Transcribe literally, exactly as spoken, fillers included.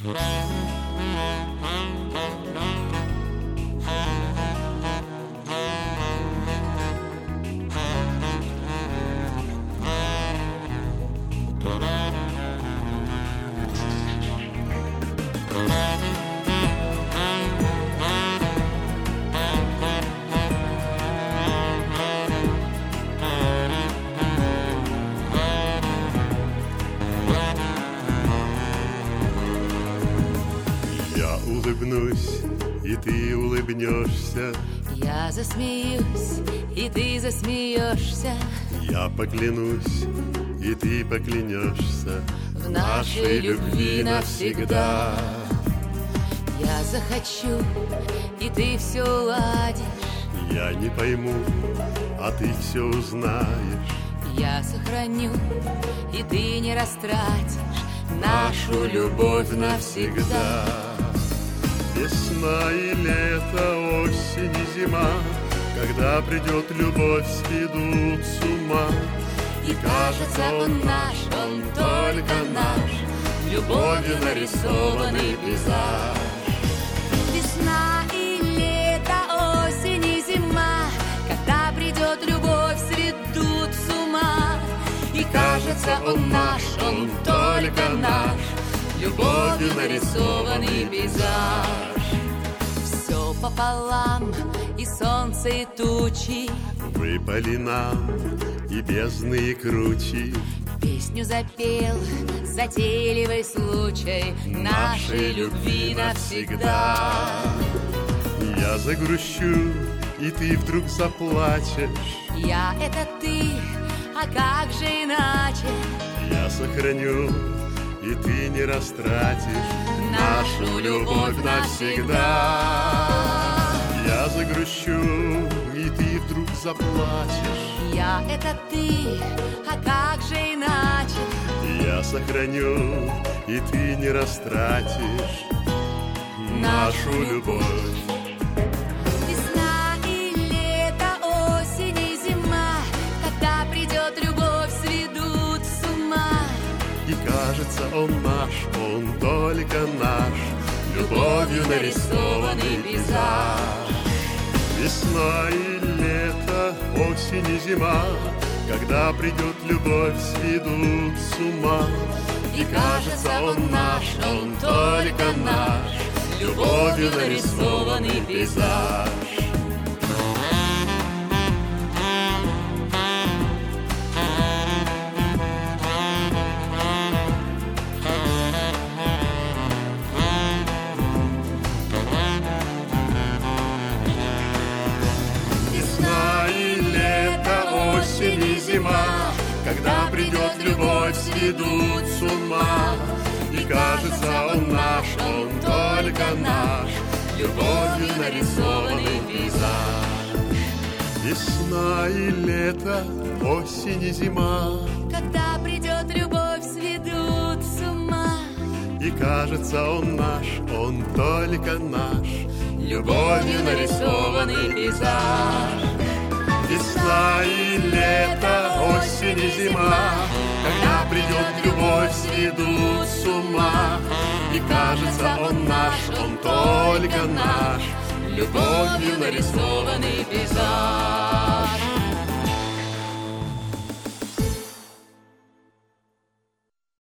Улыбнусь, и ты улыбнешься. Я засмеюсь, и ты засмеешься. Я поклянусь, и ты поклянешься в нашей любви навсегда. Я захочу, и ты все уладишь. Я не пойму, а ты все узнаешь. Я сохраню, и ты не растратишь нашу любовь навсегда. Весна и лето, осень и зима, когда придет любовь, сведут с ума. И кажется, он наш, он только наш, любовью нарисованный пейзаж. Весна и лето, осень и зима, когда придет любовь, сведут с ума. И кажется, он наш, он только наш, любовью нарисованный пейзаж. Все пополам, и солнце, и тучи, выпали нам и бездны, и кручи. Песню запел затейливый случай нашей любви навсегда. Я загрущу, и ты вдруг заплачешь. Я — это ты, а как же иначе? Я сохраню, и ты не растратишь нашу любовь навсегда. Я загрущу, и ты вдруг заплачешь. Я — это ты, а как же иначе? Я сохраню, и ты не растратишь нашу любовь. Весна и лето, осень и зима, когда придет любовь, сведут с ума. И кажется, он наш, он только наш, любовью нарисованный пейзаж. Весна и лето, осень и зима, когда придет любовь, сведут с ума. И кажется, он наш, он только наш, любовью нарисованный пейзаж. Когда придет любовь, сведут с ума. И кажется, он наш, он только наш, любовью нарисованный пейзаж. Весна и лето, осень и зима, когда придет любовь, сведут с ума. И кажется, он наш, он только наш, любовью нарисованный пейзаж. Весна и лето, осень и зима, когда придет любовь, сведут с ума. И кажется, он наш, он только наш, любовью нарисованный пейзаж.